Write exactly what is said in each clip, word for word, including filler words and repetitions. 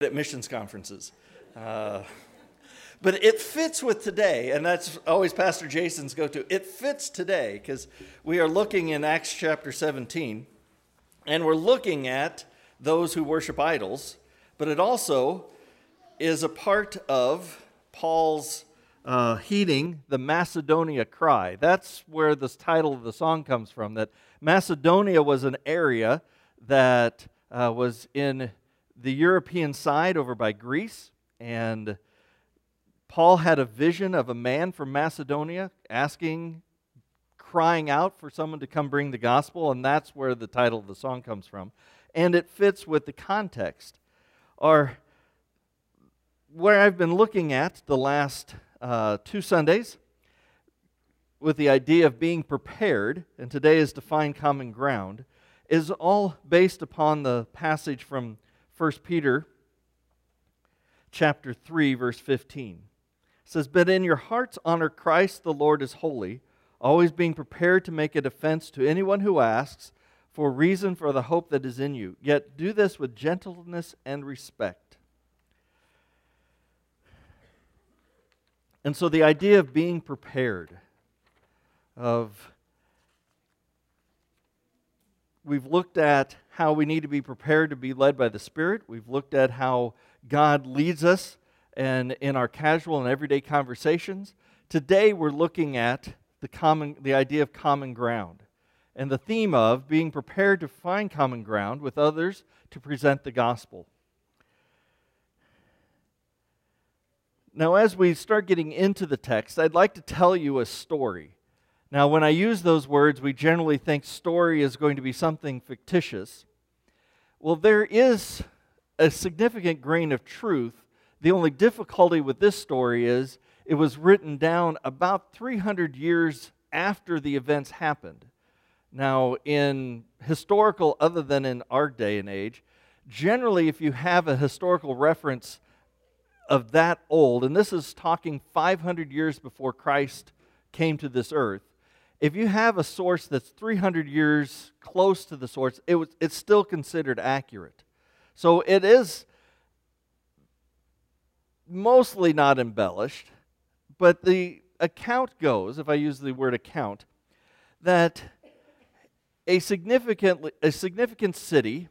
at missions conferences. Uh, but it fits with today, and that's always Pastor Jason's go-to. It fits today because we are looking in Acts chapter seventeen, and we're looking at those who worship idols, but it also is a part of Paul's uh, heeding the Macedonia cry. That's where this title of the song comes from, that Macedonia was an area that uh, was in the European side over by Greece, and Paul had a vision of a man from Macedonia asking, crying out for someone to come bring the gospel, and that's where the title of the song comes from. And it fits with the context. Or where I've been looking at the last uh, two Sundays with the idea of being prepared, and today is to find common ground, is all based upon the passage from First Peter chapter three, verse fifteen. It says, "But in your hearts honor Christ the Lord as holy, always being prepared to make a defense to anyone who asks for a reason for the hope that is in you. Yet do this with gentleness and respect." And so the idea of being prepared, of we've looked at how we need to be prepared to be led by the Spirit. We've looked at how God leads us and in our casual and everyday conversations. Today we're looking at the common, the idea of common ground and the theme of being prepared to find common ground with others to present the gospel. Now, as we start getting into the text, I'd like to tell you a story. Now, when I use those words, we generally think story is going to be something fictitious. Well, there is a significant grain of truth. The only difficulty with this story is it was written down about three hundred years after the events happened. Now, in historical, other than in our day and age, generally if you have a historical reference of that old, and this is talking five hundred years before Christ came to this earth, if you have a source that's three hundred years close to the source, it was, it's still considered accurate. So it is mostly not embellished, but the account goes, if I use the word account, that a significant, a significant city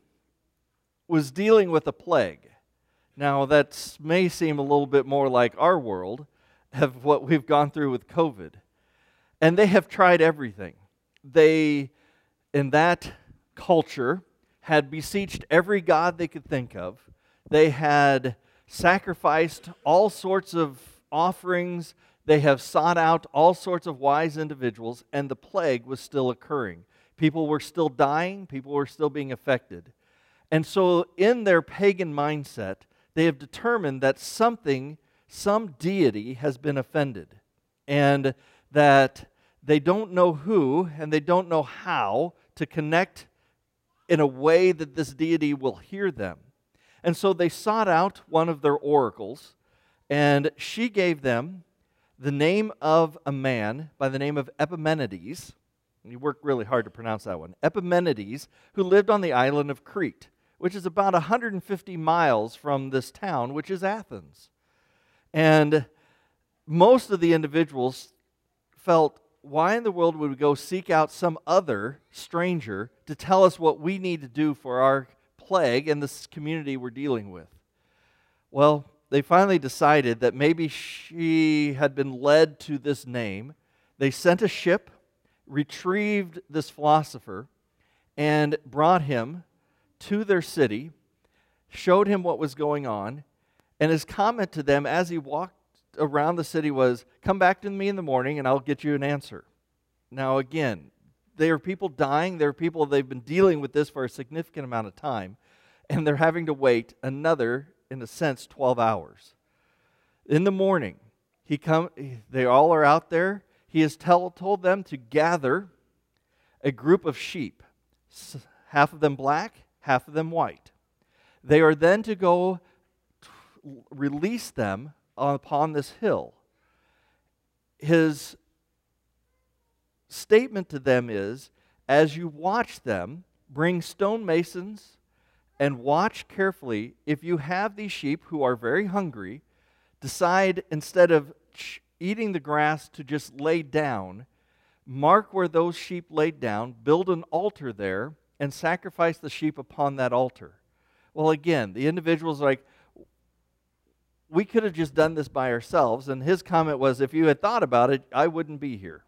was dealing with a plague. Now that may seem a little bit more like our world of what we've gone through with COVID. And they have tried everything. They, in that culture, had beseeched every god they could think of. They had sacrificed all sorts of offerings. They have sought out all sorts of wise individuals, and the plague was still occurring. People were still dying. People were still being affected. And so in their pagan mindset, they have determined that something, some deity has been offended. And that they don't know who and they don't know how to connect in a way that this deity will hear them. And so they sought out one of their oracles, and she gave them the name of a man by the name of Epimenides. You worked really hard to pronounce that one. Epimenides, who lived on the island of Crete, which is about one hundred fifty miles from this town, which is Athens. And most of the individuals felt, why in the world would we go seek out some other stranger to tell us what we need to do for our plague and this community we're dealing with? Well, they finally decided that maybe she had been led to this name. They sent a ship, retrieved this philosopher, and brought him to their city, showed him what was going on, and his comment to them as he walked around the city was, "Come back to me in the morning and I'll get you an answer." Now again, there are people dying, there are people, they've been dealing with this for a significant amount of time, and they're having to wait another, in a sense, twelve hours. In the morning, he come, they all are out there. He has tell, told them to gather a group of sheep, half of them black, half of them white. They are then to go t- release them upon this hill. His statement to them is, as you watch them, bring stonemasons and watch carefully. If you have these sheep who are very hungry, decide instead of ch- eating the grass to just lay down, mark where those sheep laid down, build an altar there, and sacrifice the sheep upon that altar. Well, again, the individual's like, we could have just done this by ourselves. And his comment was, if you had thought about it, I wouldn't be here.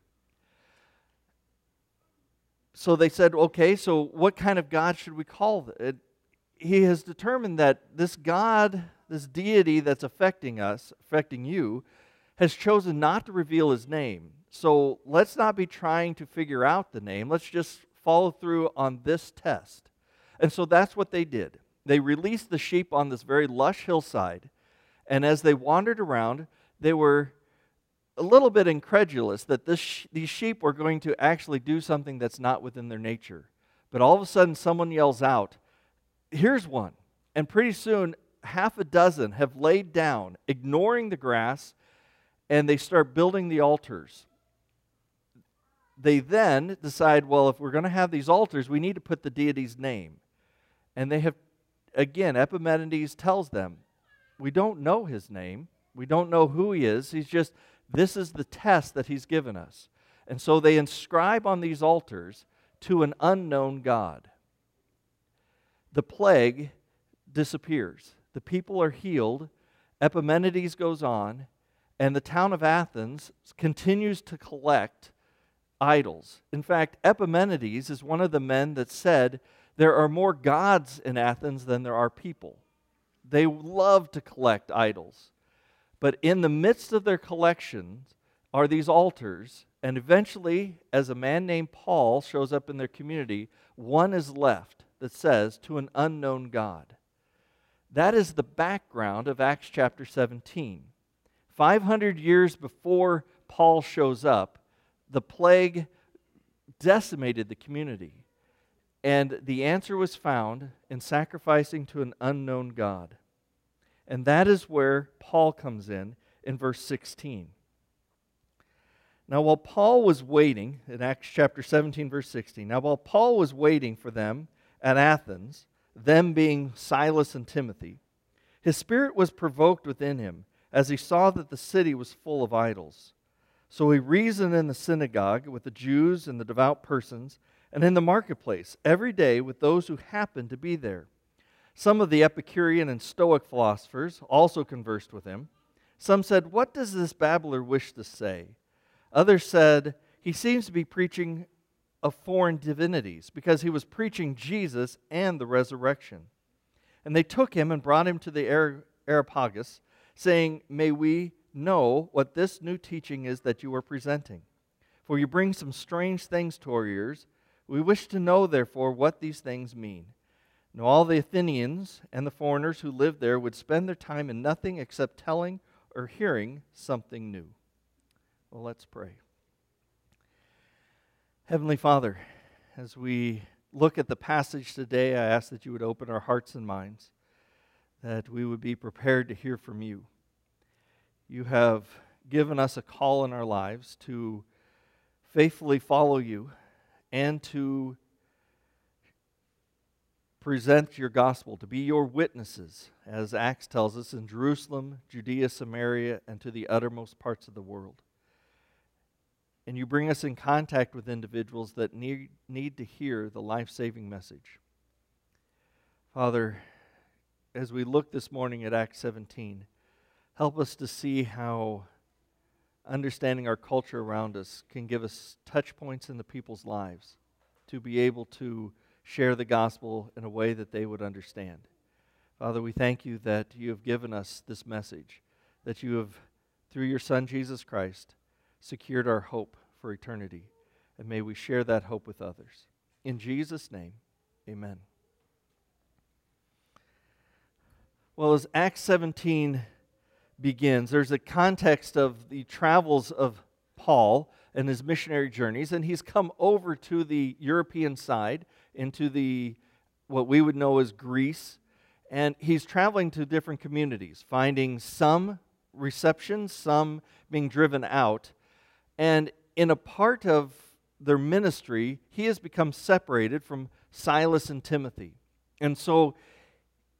So they said, okay, so what kind of God should we call it? He has determined that this God, this deity that's affecting us, affecting you, has chosen not to reveal his name. So let's not be trying to figure out the name. Let's just follow through on this test. And so that's what they did. They released the sheep on this very lush hillside. And as they wandered around, they were a little bit incredulous that this, these sheep were going to actually do something that's not within their nature. But all of a sudden, someone yells out, here's one. And pretty soon, half a dozen have laid down, ignoring the grass, and they start building the altars. They then decide, well, if we're going to have these altars, we need to put the deity's name. And they have, again, Epimenides tells them, we don't know his name. We don't know who he is. He's just, this is the test that he's given us. And so they inscribe on these altars to an unknown God. The plague disappears. The people are healed. Epimenides goes on, and the town of Athens continues to collect idols. In fact, Epimenides is one of the men that said there are more gods in Athens than there are people. They love to collect idols. But in the midst of their collections are these altars, and eventually, as a man named Paul shows up in their community, one is left that says, to an unknown God. That is the background of Acts chapter seventeen. five hundred years before Paul shows up, the plague decimated the community. And the answer was found in sacrificing to an unknown God. And that is where Paul comes in, in verse sixteen. Now, while Paul was waiting, in Acts chapter seventeen, verse sixteen, now while Paul was waiting for them at Athens, them being Silas and Timothy, his spirit was provoked within him as he saw that the city was full of idols. So he reasoned in the synagogue with the Jews and the devout persons, and in the marketplace every day with those who happened to be there. Some of the Epicurean and Stoic philosophers also conversed with him. Some said, what does this babbler wish to say? Others said, he seems to be preaching of foreign divinities, because he was preaching Jesus and the resurrection. And they took him and brought him to the Areopagus, saying, may we know what this new teaching is that you are presenting? For you bring some strange things to our ears. We wish to know, therefore, what these things mean. Now all the Athenians and the foreigners who lived there would spend their time in nothing except telling or hearing something new. Well, let's pray. Heavenly Father, as we look at the passage today, I ask that you would open our hearts and minds, that we would be prepared to hear from you. You have given us a call in our lives to faithfully follow you and to present your gospel, to be your witnesses, as Acts tells us, in Jerusalem, Judea, Samaria, and to the uttermost parts of the world. And you bring us in contact with individuals that need, need to hear the life-saving message. Father, as we look this morning at Acts seventeen, help us to see how understanding our culture around us can give us touch points in the people's lives to be able to share the gospel in a way that they would understand. Father, we thank you that you have given us this message, that you have, through your Son Jesus Christ, secured our hope for eternity. And may we share that hope with others. In Jesus' name, amen. Well, as Acts seventeen begins, there's a context of the travels of Paul and his missionary journeys, and he's come over to the European side, into the what we would know as Greece, and he's traveling to different communities, finding some reception, some being driven out. And in a part of their ministry, he has become separated from Silas and Timothy. And so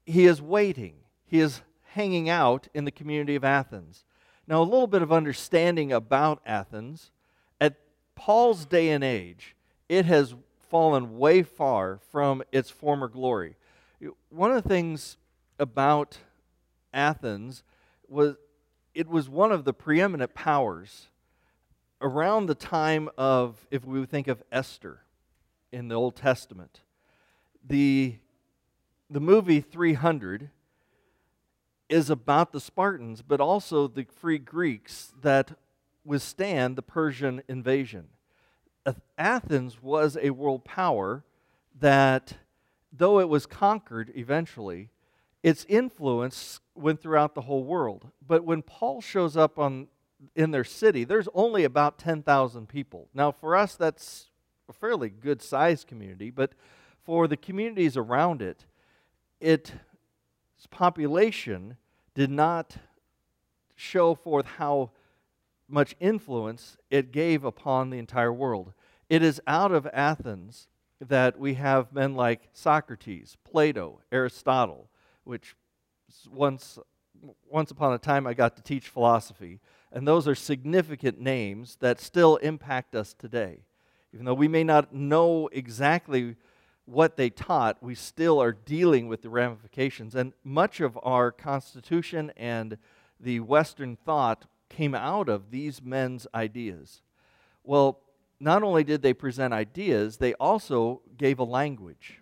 he is waiting. He is hanging out in the community of Athens. Now, a little bit of understanding about Athens. At Paul's day and age, it has fallen way far from its former glory. One of the things about Athens was it was one of the preeminent powers around the time of, if we would think of Esther in the Old Testament. The, the movie three hundred is about the Spartans, but also the free Greeks that withstand the Persian invasion. Athens was a world power that, though it was conquered eventually, its influence went throughout the whole world. But when Paul shows up on in their city, there's only about ten thousand people. Now, for us, that's a fairly good-sized community, but for the communities around it, its population did not show forth how much influence it gave upon the entire world. It is out of Athens that we have men like Socrates, Plato, Aristotle, which once, once upon a time I got to teach philosophy, and those are significant names that still impact us today. Even though we may not know exactly what they taught, we still are dealing with the ramifications. And much of our Constitution and the Western thought came out of these men's ideas. Well, not only did they present ideas, they also gave a language.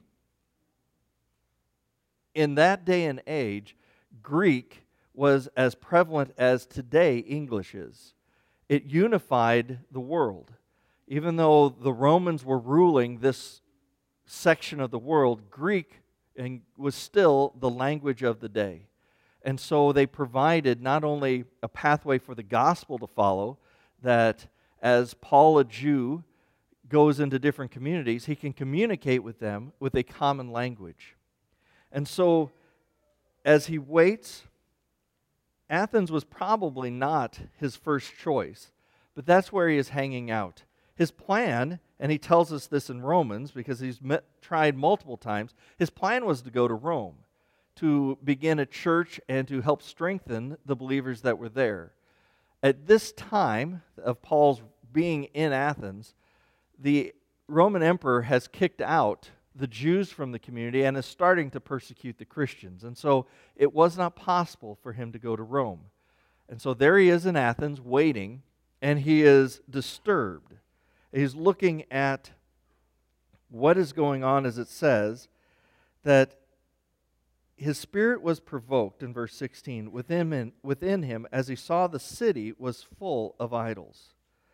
In that day and age, Greek was as prevalent as today English is. It unified the world. Even though the Romans were ruling this section of the world, Greek was still the language of the day. And so they provided not only a pathway for the gospel to follow, that as Paul, a Jew, goes into different communities, he can communicate with them with a common language. And so as he waits, Athens was probably not his first choice, but that's where he is hanging out. His plan, and he tells us this in Romans because he's met, tried multiple times, his plan was to go to Rome, to begin a church and to help strengthen the believers that were there. At this time of Paul's being in Athens, the Roman emperor has kicked out the Jews from the community and is starting to persecute the Christians. And so it was not possible for him to go to Rome. And so there he is in Athens waiting, and he is disturbed. He's looking at what is going on, as it says, that his spirit was provoked, in verse sixteen, within him, within him as he saw the city was full of idols.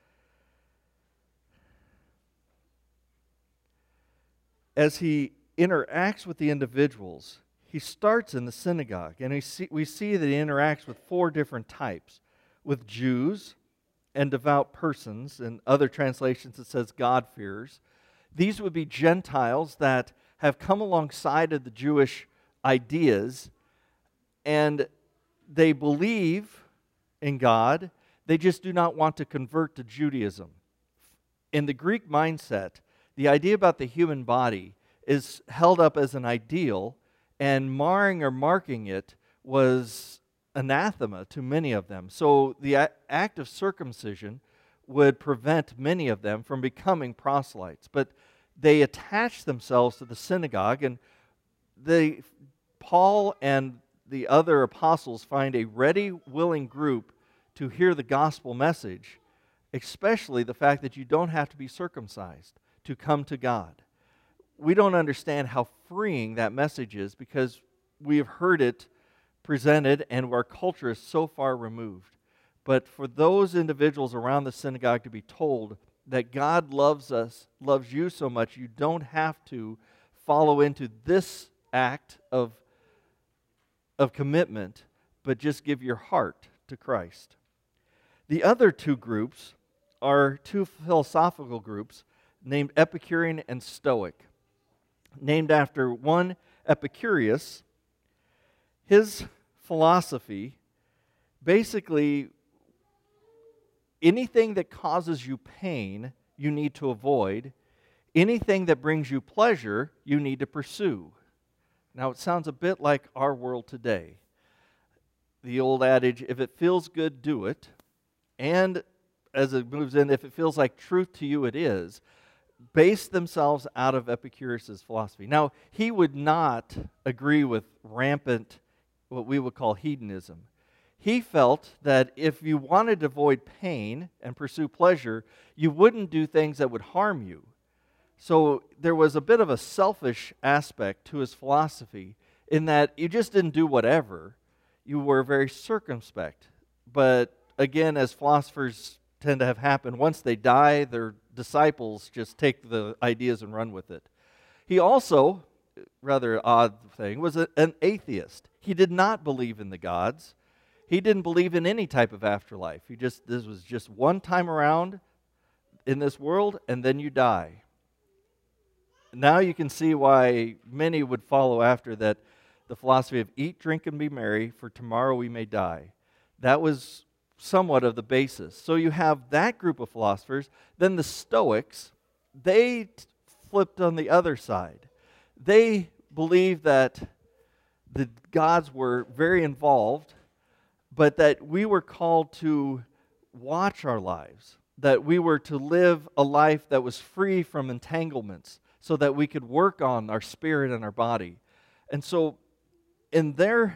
As he interacts with the individuals, he starts in the synagogue, and we see, we see that he interacts with four different types. With Jews and devout persons, in other translations it says God-fearers. These would be Gentiles that have come alongside of the Jewish ideas, and they believe in God, they just do not want to convert to Judaism. In the Greek mindset, the idea about the human body is held up as an ideal, and marring or marking it was anathema to many of them. So the act of circumcision would prevent many of them from becoming proselytes. But they attached themselves to the synagogue, and they, Paul and the other apostles find a ready, willing group to hear the gospel message, especially the fact that you don't have to be circumcised to come to God. We don't understand how freeing that message is because we have heard it presented and our culture is so far removed. But for those individuals around the synagogue to be told that God loves us, loves you so much, you don't have to follow into this act of, of commitment, but just give your heart to Christ. The other two groups are two philosophical groups named Epicurean and Stoic. Named after one Epicurus, his philosophy, basically, anything that causes you pain, you need to avoid. Anything that brings you pleasure, you need to pursue. Now, it sounds a bit like our world today. The old adage, if it feels good, do it. And as it moves in, if it feels like truth to you, it is. Based themselves out of Epicurus' philosophy. Now, he would not agree with rampant, what we would call hedonism. He felt that if you wanted to avoid pain and pursue pleasure, you wouldn't do things that would harm you. So there was a bit of a selfish aspect to his philosophy in that you just didn't do whatever. You were very circumspect. But again, as philosophers tend to have happened, once they die, their disciples just take the ideas and run with it. He also, rather odd thing, was a, an atheist. He did not believe in the gods. He didn't believe in any type of afterlife. He just this was just one time around in this world, and then you die. Now you can see why many would follow after that, the philosophy of eat, drink, and be merry, for tomorrow we may die. That was somewhat of the basis. So you have that group of philosophers. Then the Stoics, they t- flipped on the other side. They believed that the gods were very involved, but that we were called to watch our lives, that we were to live a life that was free from entanglements so that we could work on our spirit and our body. And so in their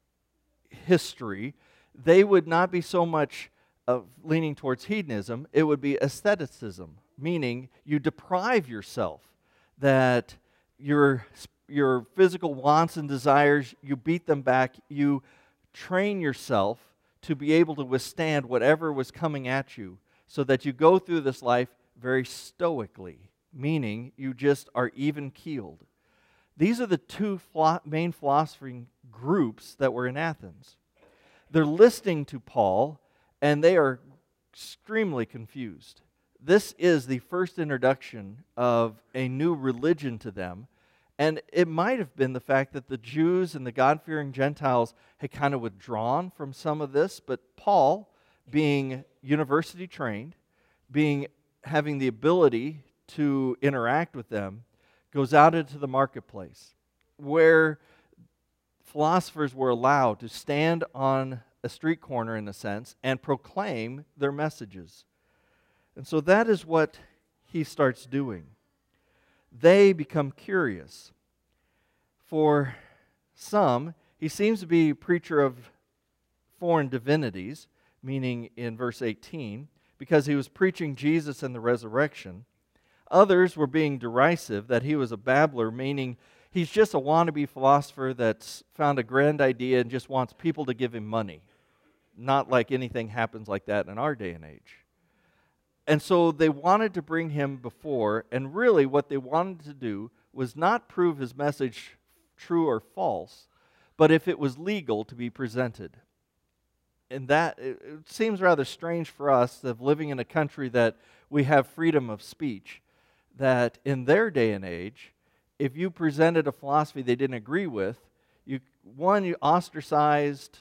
history, they would not be so much of leaning towards hedonism, it would be asceticism, meaning you deprive yourself, that your, your physical wants and desires, you beat them back, you train yourself to be able to withstand whatever was coming at you, so that you go through this life very stoically, meaning you just are even-keeled. These are the two philo- main philosophy groups that were in Athens. They're listening to Paul, and they are extremely confused. This is the first introduction of a new religion to them, and it might have been the fact that the Jews and the God-fearing Gentiles had kind of withdrawn from some of this, but Paul, being university trained, being having the ability to interact with them, goes out into the marketplace where philosophers were allowed to stand on a street corner, in a sense, and proclaim their messages. And so that is what he starts doing. They become curious. For some, he seems to be a preacher of foreign divinities, meaning in verse eighteen, because he was preaching Jesus and the resurrection. Others were being derisive, that he was a babbler, meaning he's just a wannabe philosopher that's found a grand idea and just wants people to give him money. Not like anything happens like that in our day and age. And so they wanted to bring him before, and really what they wanted to do was not prove his message true or false, but if it was legal to be presented. And that, it, it seems rather strange for us of living in a country that we have freedom of speech, that in their day and age, if you presented a philosophy they didn't agree with, you one, you ostracized,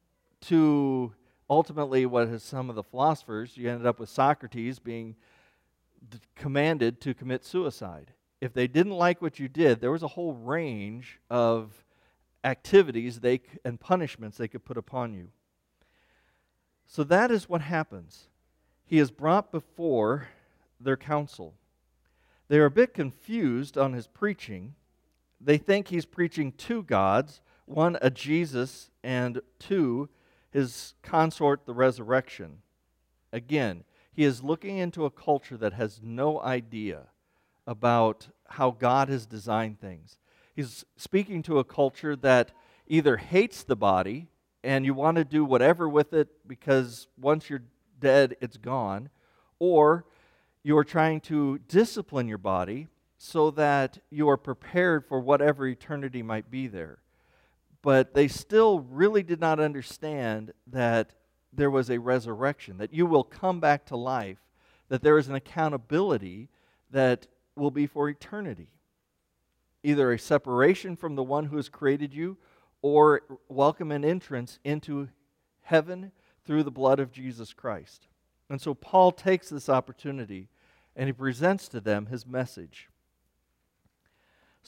to ultimately what is some of the philosophers, you ended up with Socrates being d- commanded to commit suicide. If they didn't like what you did, there was a whole range of activities they c- and punishments they could put upon you. So that is what happens. He is brought before their council. They are a bit confused on his preaching. They think he's preaching two gods, one a Jesus, and two his consort, the resurrection. Again, he is looking into a culture that has no idea about how God has designed things. He's speaking to a culture that either hates the body and you want to do whatever with it because once you're dead, it's gone, or you are trying to discipline your body so that you are prepared for whatever eternity might be there. But they still really did not understand that there was a resurrection, that you will come back to life, that there is an accountability that will be for eternity. Either a separation from the one who has created you, or welcome and entrance into heaven through the blood of Jesus Christ. And so Paul takes this opportunity and he presents to them his message.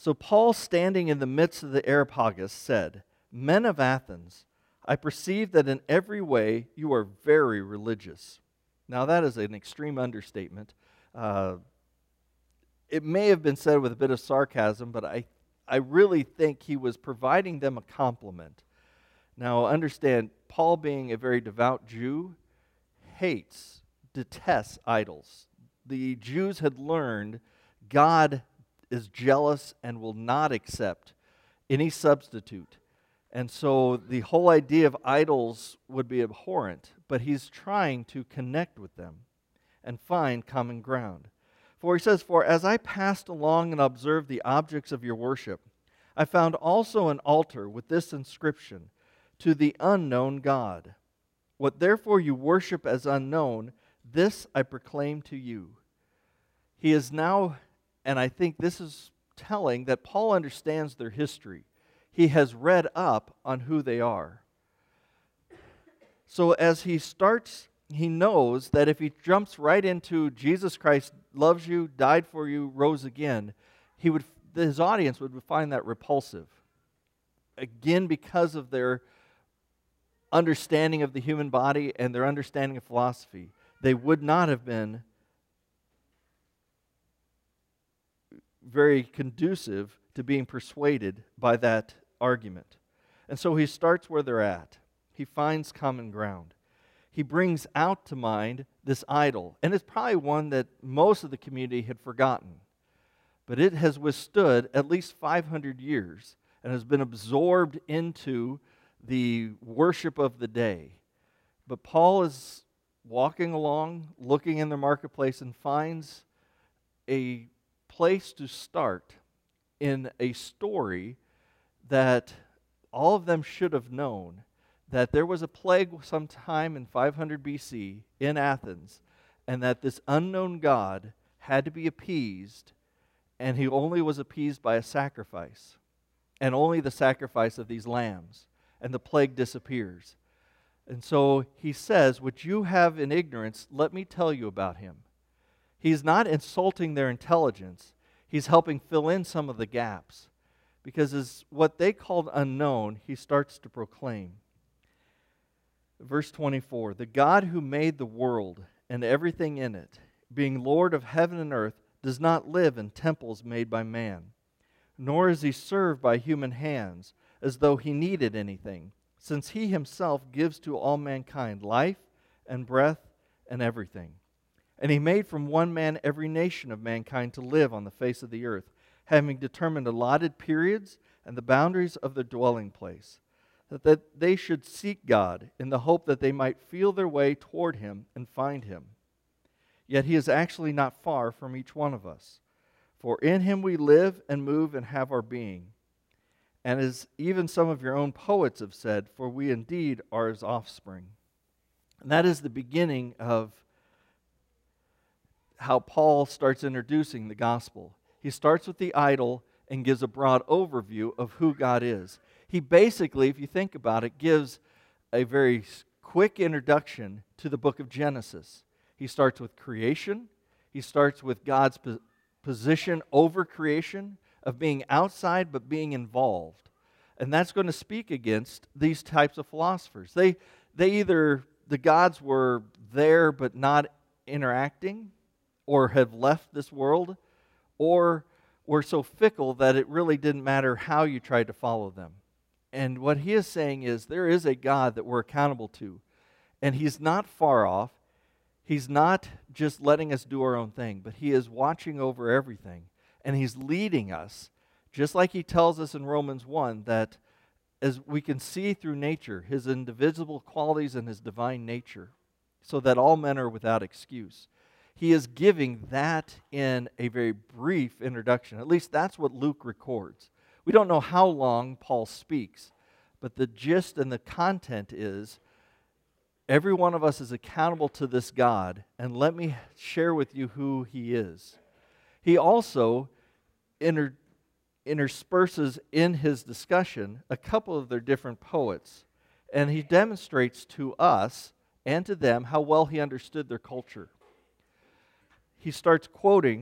So Paul, standing in the midst of the Areopagus, said, "Men of Athens, I perceive that in every way you are very religious." Now that is an extreme understatement. Uh, it may have been said with a bit of sarcasm, but I, I really think he was providing them a compliment. Now understand, Paul, being a very devout Jew, hates, detests idols. The Jews had learned God is jealous and will not accept any substitute. And so the whole idea of idols would be abhorrent, but he's trying to connect with them and find common ground. For he says, "For as I passed along and observed the objects of your worship, I found also an altar with this inscription, 'To the unknown God.' What therefore you worship as unknown, this I proclaim to you." He is now, and I think this is telling that Paul understands their history. He has read up on who they are. So as he starts, he knows that if he jumps right into Jesus Christ loves you, died for you, rose again, he would his audience would find that repulsive. Again, because of their understanding of the human body and their understanding of philosophy, they would not have been very conducive to being persuaded by that argument. And so he starts where they're at. He finds common ground. He brings out to mind this idol, and it's probably one that most of the community had forgotten. But it has withstood at least five hundred years and has been absorbed into the worship of the day. But Paul is walking along, looking in the marketplace, and finds a place to start in a story that all of them should have known, that there was a plague sometime in five hundred B C in Athens, and that this unknown God had to be appeased, and he only was appeased by a sacrifice, and only the sacrifice of these lambs, and the plague disappears. And so he says, "What you have in ignorance, let me tell you about him." He's not insulting their intelligence. He's helping fill in some of the gaps. Because as what they called unknown, he starts to proclaim. Verse twenty-four, "The God who made the world and everything in it, being Lord of heaven and earth, does not live in temples made by man, nor is he served by human hands as though he needed anything, since he himself gives to all mankind life and breath and everything. And he made from one man every nation of mankind to live on the face of the earth, having determined allotted periods and the boundaries of their dwelling place, that, that they should seek God in the hope that they might feel their way toward him and find him. Yet he is actually not far from each one of us. For in him we live and move and have our being. And as even some of your own poets have said, for we indeed are his offspring." And that is the beginning of how Paul starts introducing the gospel. He starts with the idol and gives a broad overview of who God is. He basically, if you think about it, gives a very quick introduction to the book of Genesis. He starts with creation. He starts with God's po- position over creation, of being outside but being involved. And that's going to speak against these types of philosophers. They, they either, the gods were there but not interacting, or have left this world, or were so fickle that it really didn't matter how you tried to follow them. And what he is saying is there is a God that we're accountable to. And he's not far off. He's not just letting us do our own thing, but he is watching over everything. And he's leading us, just like he tells us in Romans one, that as we can see through nature, his indivisible qualities and his divine nature, so that all men are without excuse. He is giving that in a very brief introduction. At least that's what Luke records. We don't know how long Paul speaks, but the gist and the content is every one of us is accountable to this God, and let me share with you who he is. He also inter- intersperses in his discussion a couple of their different poets, and he demonstrates to us and to them how well he understood their culture. He starts quoting,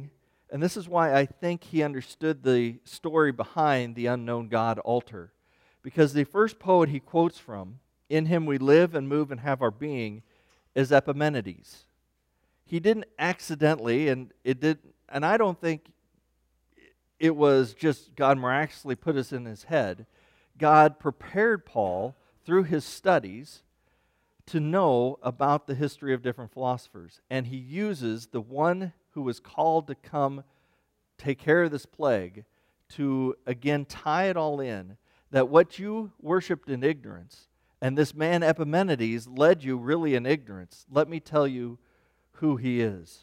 And this is why I think he understood the story behind the unknown God altar. Because the first poet he quotes from, "In him we live and move and have our being," is Epimenides. He didn't accidentally, and it did, and I don't think it was just God miraculously put us in his head. God prepared Paul through his studies to know about the history of different philosophers. And he uses the one who was called to come take care of this plague to, again, tie it all in, that what you worshipped in ignorance, and this man Epimenides led you really in ignorance. Let me tell you who he is.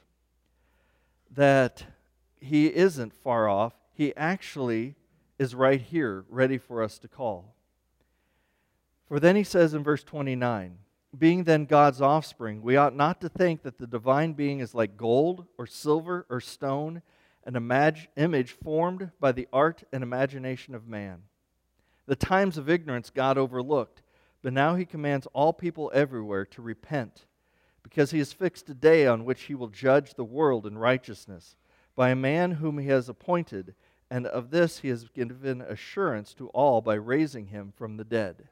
That he isn't far off. He actually is right here, ready for us to call. For then he says in verse twenty-nine, "Being then God's offspring, we ought not to think that the divine being is like gold or silver or stone, an imag- image formed by the art and imagination of man. The times of ignorance God overlooked, but now he commands all people everywhere to repent, because he has fixed a day on which he will judge the world in righteousness, by a man whom he has appointed, and of this he has given assurance to all by raising him from the dead."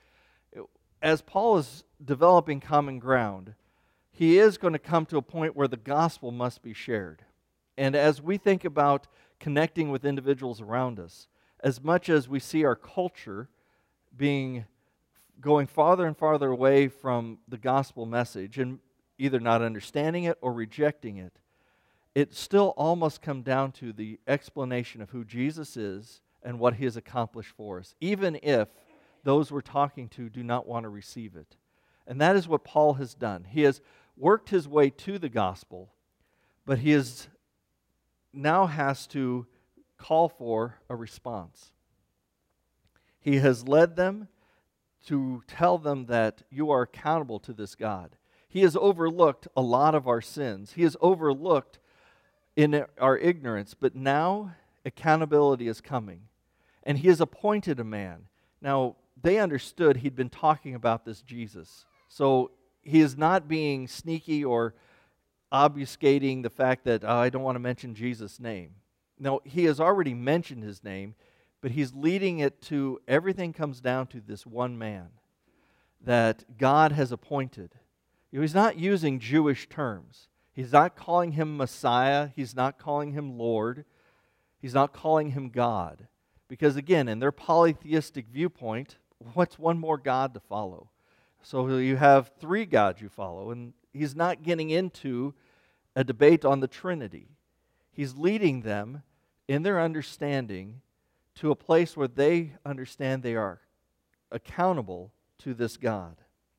As Paul is developing common ground, he is going to come to a point where the gospel must be shared. And as we think about connecting with individuals around us, as much as we see our culture being going farther and farther away from the gospel message and either not understanding it or rejecting it, it still all must come down to the explanation of who Jesus is and what he has accomplished for us, even if those we're talking to do not want to receive it. And that is what Paul has done. He has worked his way to the gospel, but he is now has to call for a response. He has led them to tell them that you are accountable to this God. He has overlooked a lot of our sins. He has overlooked in our ignorance, but now accountability is coming. And he has appointed a man. Now, they understood he'd been talking about this Jesus. So he is not being sneaky or obfuscating the fact that, oh, I don't want to mention Jesus' name. No, he has already mentioned his name, but he's leading it to everything comes down to this one man that God has appointed. You know, he's not using Jewish terms. He's not calling him Messiah. He's not calling him Lord. He's not calling him God. Because again, in their polytheistic viewpoint, what's one more God to follow? So you have three gods you follow, and he's not getting into a debate on the Trinity. He's leading them in their understanding to a place where they understand they are accountable to this God.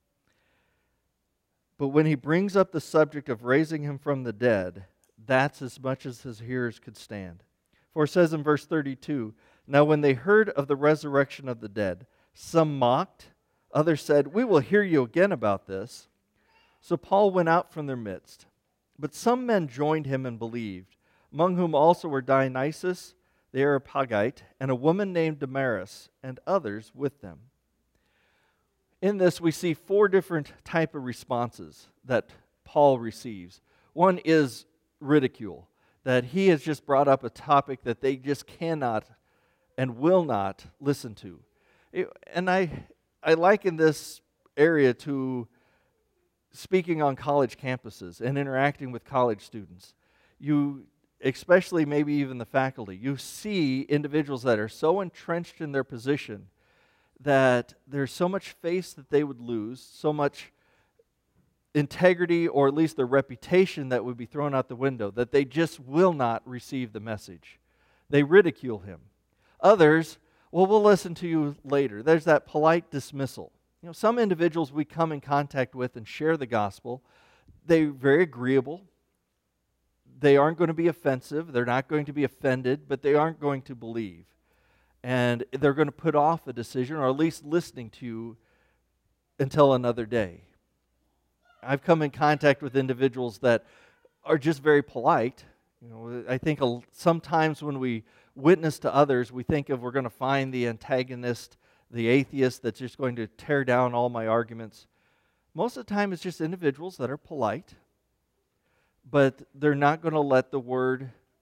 But when he brings up the subject of raising him from the dead, that's as much as his hearers could stand. For it says in verse thirty-two, "Now when they heard of the resurrection of the dead, some mocked, others said, 'We will hear you again about this.' So Paul went out from their midst. But some men joined him and believed, among whom also were Dionysius the Areopagite, and a woman named Damaris, and others with them." In this, we see four different type of responses that Paul receives. One is ridicule, that he has just brought up a topic that they just cannot and will not listen to. And I, I liken this area to speaking on college campuses and interacting with college students. You, especially maybe even the faculty, you see individuals that are so entrenched in their position that there's so much face that they would lose, so much integrity or at least their reputation that would be thrown out the window, that they just will not receive the message. They ridicule him. Others, well, we'll listen to you later. There's that polite dismissal. You know, some individuals we come in contact with and share the gospel, they're very agreeable. They aren't going to be offensive. They're not going to be offended, but they aren't going to believe. And they're going to put off a decision, or at least listening to you, until another day. I've come in contact with individuals that are just very polite. You know, I think sometimes when we witness to others, we think of we're going to find the antagonist, the atheist that's just going to tear down all my arguments. Most of the time it's just individuals that are polite, but they're not going to let the word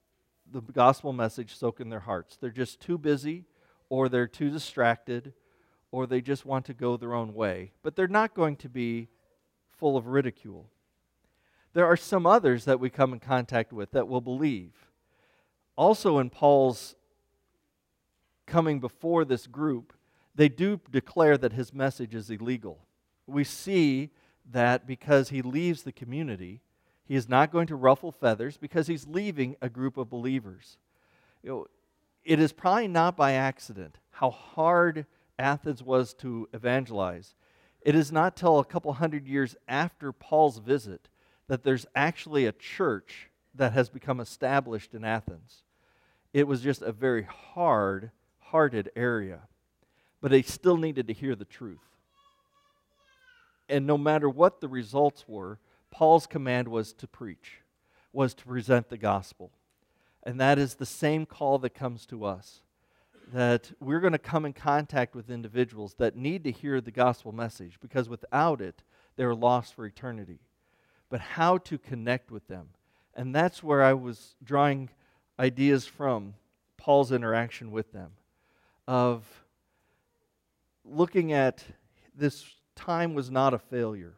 the gospel message soak in their hearts. They're just too busy, or they're too distracted, or they just want to go their own way. But they're not going to be full of ridicule. There are some others that we come in contact with that will believe. Also in Paul's coming before this group, they do declare that his message is illegal. We see that because he leaves the community, he is not going to ruffle feathers because he's leaving a group of believers. You know, it is probably not by accident how hard Athens was to evangelize. It is not till a couple hundred years after Paul's visit that there's actually a church that has become established in Athens. It was just a very hard-hearted area, but they still needed to hear the truth. And no matter what the results were, Paul's command was to preach, was to present the gospel. And that is the same call that comes to us, that we're going to come in contact with individuals that need to hear the gospel message, because without it, they're lost for eternity. But how to connect with them. And that's where I was drawing ideas from Paul's interaction with them, of looking at this time was not a failure.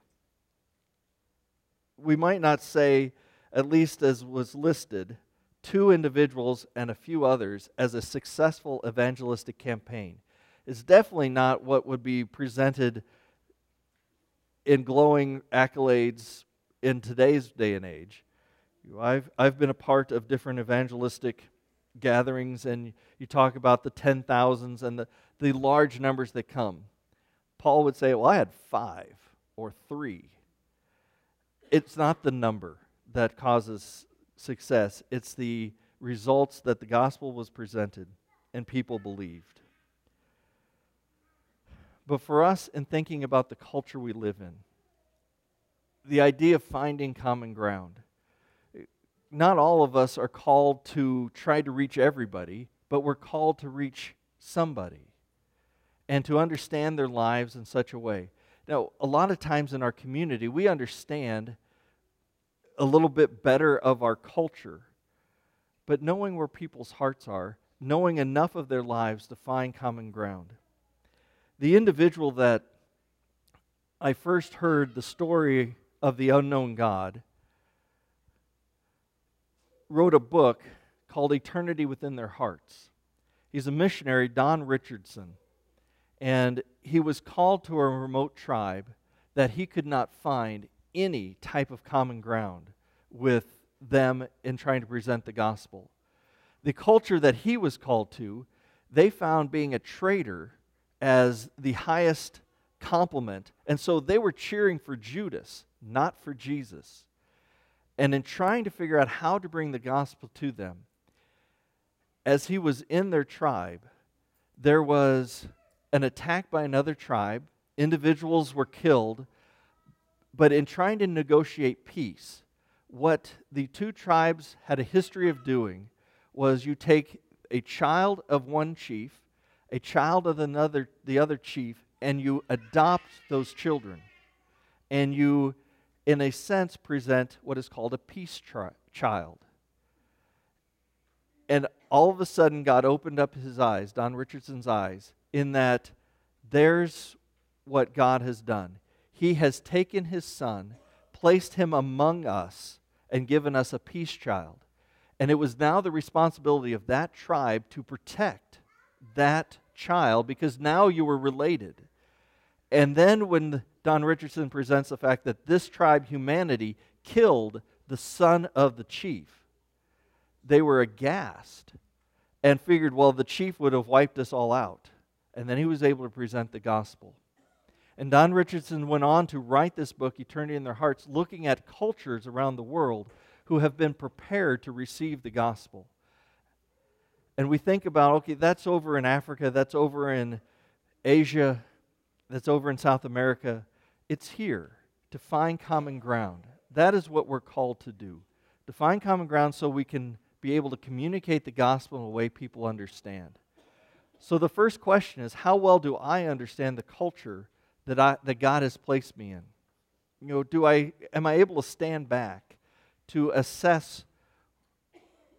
We might not say, at least as was listed, two individuals and a few others as a successful evangelistic campaign. It's definitely not what would be presented in glowing accolades in today's day and age. I've, I've been a part of different evangelistic gatherings, and you talk about the ten thousands and the, the large numbers that come. Paul would say, well, I had five or three. It's not the number that causes success. It's the results that the gospel was presented and people believed. But for us, in thinking about the culture we live in, the idea of finding common ground, not all of us are called to try to reach everybody, but we're called to reach somebody and to understand their lives in such a way. Now, a lot of times in our community, we understand a little bit better of our culture, but knowing where people's hearts are, knowing enough of their lives to find common ground. The individual that I first heard the story of the unknown God wrote a book called Eternity Within Their Hearts. He's a missionary, Don Richardson, and he was called to a remote tribe that he could not find any type of common ground with them in trying to present the gospel. The culture that he was called to, they found being a traitor as the highest compliment, and so they were cheering for Judas, not for Jesus. And in trying to figure out how to bring the gospel to them, as he was in their tribe, there was an attack by another tribe. Individuals were killed. But in trying to negotiate peace, what the two tribes had a history of doing was you take a child of one chief, a child of another, the other chief, and you adopt those children. And you, in a sense, present what is called a peace tri- child. And all of a sudden, God opened up his eyes, Don Richardson's eyes, in that there's what God has done. He has taken his son, placed him among us, and given us a peace child. And it was now the responsibility of that tribe to protect that child, because now you were related. And then when Don Richardson presents the fact that this tribe, humanity, killed the son of the chief, they were aghast and figured, well, the chief would have wiped us all out. And then he was able to present the gospel. And Don Richardson went on to write this book, Eternity in Their Hearts, looking at cultures around the world who have been prepared to receive the gospel. And we think about, okay, that's over in Africa, that's over in Asia, that's over in South America. It's here to find common ground. That is what we're called to do, to find common ground so we can be able to communicate the gospel in a way people understand. So the first question is, how well do I understand the culture that I that God has placed me in? You know, do I am I able to stand back to assess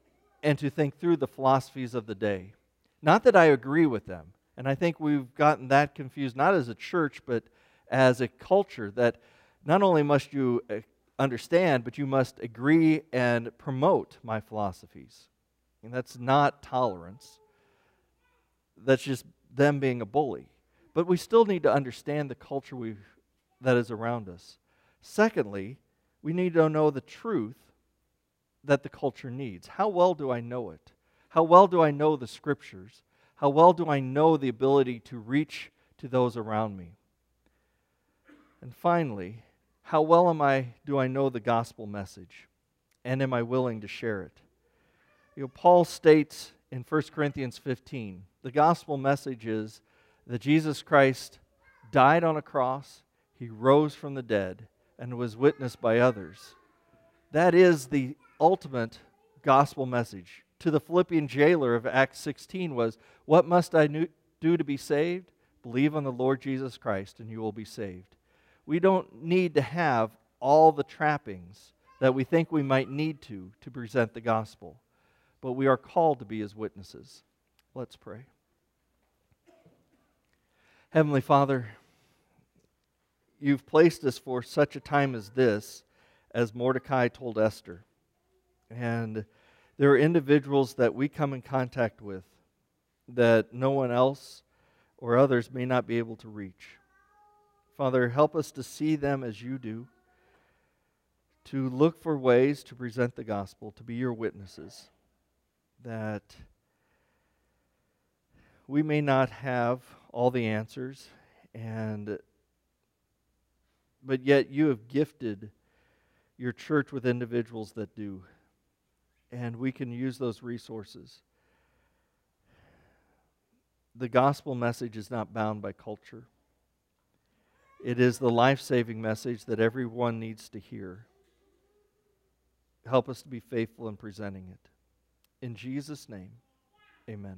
and to think through the philosophies of the day. Not that I agree with them. And I think we've gotten that confused, not as a church, but as a culture, that not only must you understand, but you must agree and promote my philosophies. And that's not tolerance. That's just them being a bully. But we still need to understand the culture we that is around us. Secondly, we need to know the truth that the culture needs. How well do I know it? How well do I know the Scriptures? How well do I know the ability to reach to those around me? And finally, how well am I do I know the gospel message? And am I willing to share it? You know, Paul states in First Corinthians fifteen, the gospel message is that Jesus Christ died on a cross, He rose from the dead, and was witnessed by others. That is the ultimate gospel message. To the Philippian jailer of Acts sixteen was, what must I do to be saved? Believe on the Lord Jesus Christ and you will be saved. We don't need to have all the trappings that we think we might need to to present the gospel, but we are called to be His witnesses. Let's pray. Heavenly Father, You've placed us for such a time as this, as Mordecai told Esther. And there are individuals that we come in contact with that no one else or others may not be able to reach. Father, help us to see them as You do, to look for ways to present the gospel, to be Your witnesses, that we may not have all the answers, and but yet You have gifted Your church with individuals that do, and we can use those resources. The gospel message is not bound by culture. It is the life-saving message that everyone needs to hear. Help us to be faithful in presenting it. In Jesus' name, amen.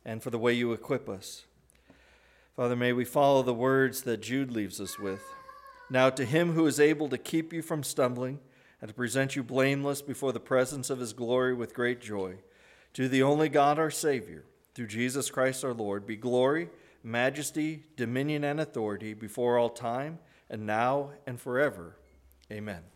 and for the way you equip us. Father, may we follow the words that Jude leaves us with. Now to him who is able to keep you from stumbling and to present you blameless before the presence of his glory with great joy, to the only God our Savior, through Jesus Christ our Lord, be glory, majesty, dominion, and authority before all time, and now and forever. Amen.